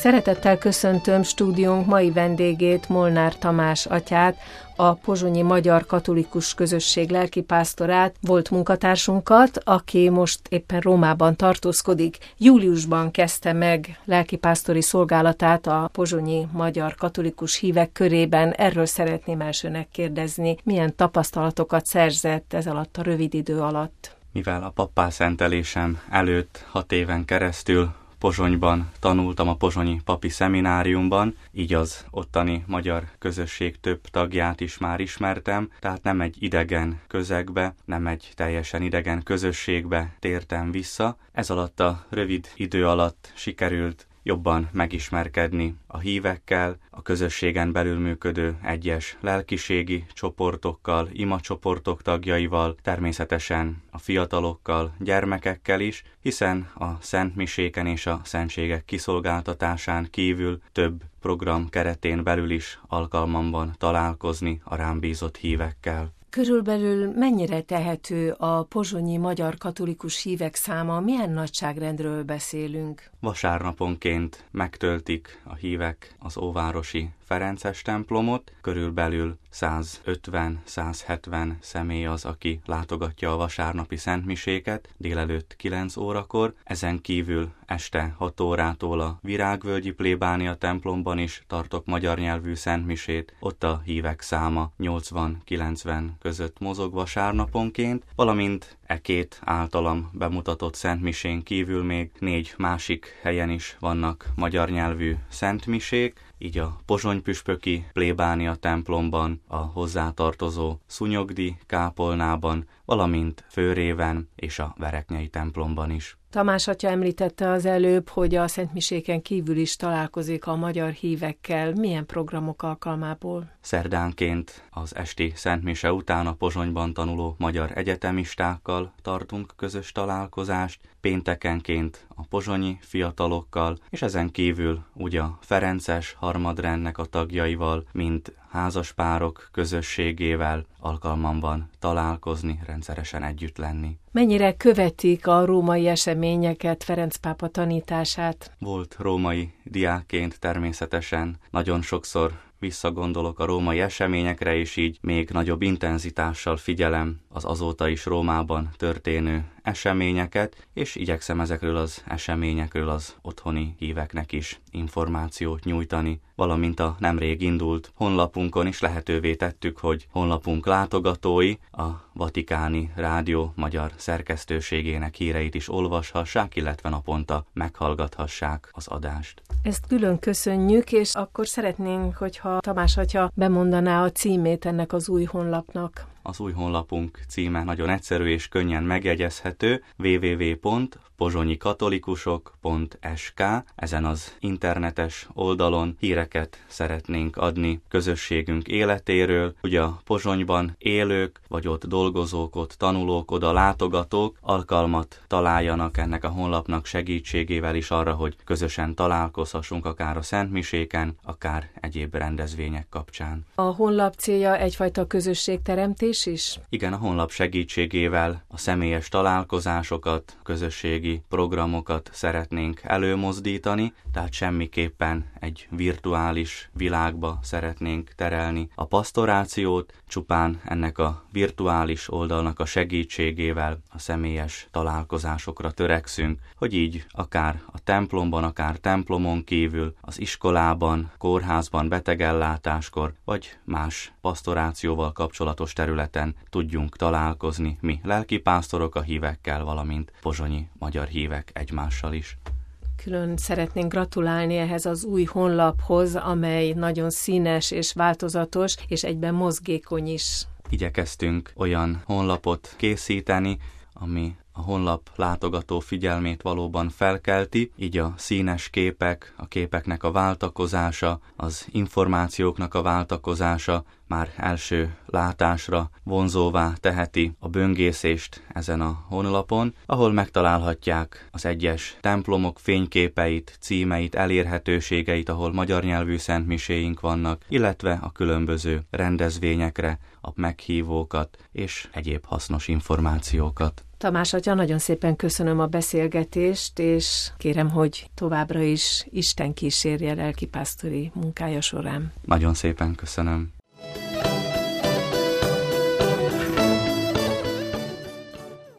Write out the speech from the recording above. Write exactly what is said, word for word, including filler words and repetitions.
Szeretettel köszöntöm stúdiónk mai vendégét, Molnár Tamás atyát, a pozsonyi magyar katolikus közösség lelkipásztorát, volt munkatársunkat, aki most éppen Rómában tartózkodik. Júliusban kezdte meg lelkipásztori szolgálatát a pozsonyi magyar katolikus hívek körében. Erről szeretném elsőnek kérdezni, milyen tapasztalatokat szerzett ez alatt a rövid idő alatt. Mivel a pappá szentelésem előtt hat éven keresztül Pozsonyban tanultam a pozsonyi papi szemináriumban, így az ottani magyar közösség több tagját is már ismertem, tehát nem egy idegen közegbe, nem egy teljesen idegen közösségbe tértem vissza. Ez alatt a rövid idő alatt sikerült jobban megismerkedni a hívekkel, a közösségen belül működő egyes lelkiségi csoportokkal, imacsoportok tagjaival, természetesen a fiatalokkal, gyermekekkel is, hiszen a szentmiséken és a szentségek kiszolgáltatásán kívül több program keretén belül is alkalmam van találkozni a rám bízott hívekkel. Körülbelül mennyire tehető a pozsonyi magyar katolikus hívek száma, milyen nagyságrendről beszélünk? Vasárnaponként megtöltik a hívek az óvárosi ferences templomot, körülbelül száz ötven-száz hetven személy az, aki látogatja a vasárnapi szentmiséket délelőtt kilenc órakor, ezen kívül este hat órától a Virágvölgyi plébánia templomban is tartok magyar nyelvű szentmisét, ott a hívek száma nyolcvan-kilencven között mozog vasárnaponként, valamint e két általam bemutatott szentmisén kívül még négy másik helyen is vannak magyar nyelvű szentmisék, így a pozsonypüspöki plébánia templomban, a hozzátartozó Szúnyogdi kápolnában, valamint Főréven és a Vereknyei templomban is. Tamás atya említette az előbb, hogy a szentmiséken kívül is találkozik a magyar hívekkel. Milyen programok alkalmából? Szerdánként az esti szentmise után a Pozsonyban tanuló magyar egyetemistákkal tartunk közös találkozást, péntekenként a pozsonyi fiatalokkal, és ezen kívül ugye a ferences harmadrendnek a tagjaival, mint házaspárok közösségével alkalmam van találkozni, rendszeresen együtt lenni. Mennyire követik a római eseményeket, Ferenc pápa tanítását? Volt római diákként természetesen, nagyon sokszor visszagondolok a római eseményekre, és így még nagyobb intenzitással figyelem az azóta is Rómában történő eseményeket, és igyekszem ezekről az eseményekről az otthoni híveknek is információt nyújtani, valamint a nemrég indult honlapunkon is lehetővé tettük, hogy honlapunk látogatói a Vatikáni Rádió magyar szerkesztőségének híreit is olvashassák, illetve naponta meghallgathassák az adást. Ezt külön köszönjük, és akkor szeretnénk, hogyha Tamás atya bemondaná a címét ennek az új honlapnak. Az új honlapunk címe nagyon egyszerű és könnyen megjegyezhető, double-u double-u double-u pont pozsonyikatolikusok pont es ká. Ezen az internetes oldalon híreket szeretnénk adni közösségünk életéről. Ugye a Pozsonyban élők, vagy ott dolgozók, ott tanulók, oda látogatók alkalmat találjanak ennek a honlapnak segítségével is arra, hogy közösen találkozhassunk akár a szentmiséken, akár egyéb rendezvények kapcsán. A honlap célja egyfajta közösségteremtés is? Igen, a honlap segítségével a személyes találkozásokat, közösségi programokat szeretnénk előmozdítani, tehát semmiképpen egy virtuális világba szeretnénk terelni a pasztorációt, csupán ennek a virtuális oldalnak a segítségével a személyes találkozásokra törekszünk, hogy így akár a templomban, akár templomon kívül, az iskolában, kórházban, betegellátáskor, vagy más pasztorációval kapcsolatos területen tudjunk találkozni mi lelkipásztorok a hívekkel, valamint pozsonyi magyar hívek egymással is. Külön szeretnénk gratulálni ehhez az új honlaphoz, amely nagyon színes és változatos, és egyben mozgékony is. Igyekeztünk olyan honlapot készíteni, ami a honlap látogató figyelmét valóban felkelti, így a színes képek, a képeknek a váltakozása, az információknak a váltakozása már első látásra vonzóvá teheti a böngészést ezen a honlapon, ahol megtalálhatják az egyes templomok fényképeit, címeit, elérhetőségeit, ahol magyar nyelvű szentmiséink vannak, illetve a különböző rendezvényekre a meghívókat és egyéb hasznos információkat. Tamás atya, nagyon szépen köszönöm a beszélgetést, és kérem, hogy továbbra is Isten kísérje lelkipásztori munkája során. Nagyon szépen köszönöm.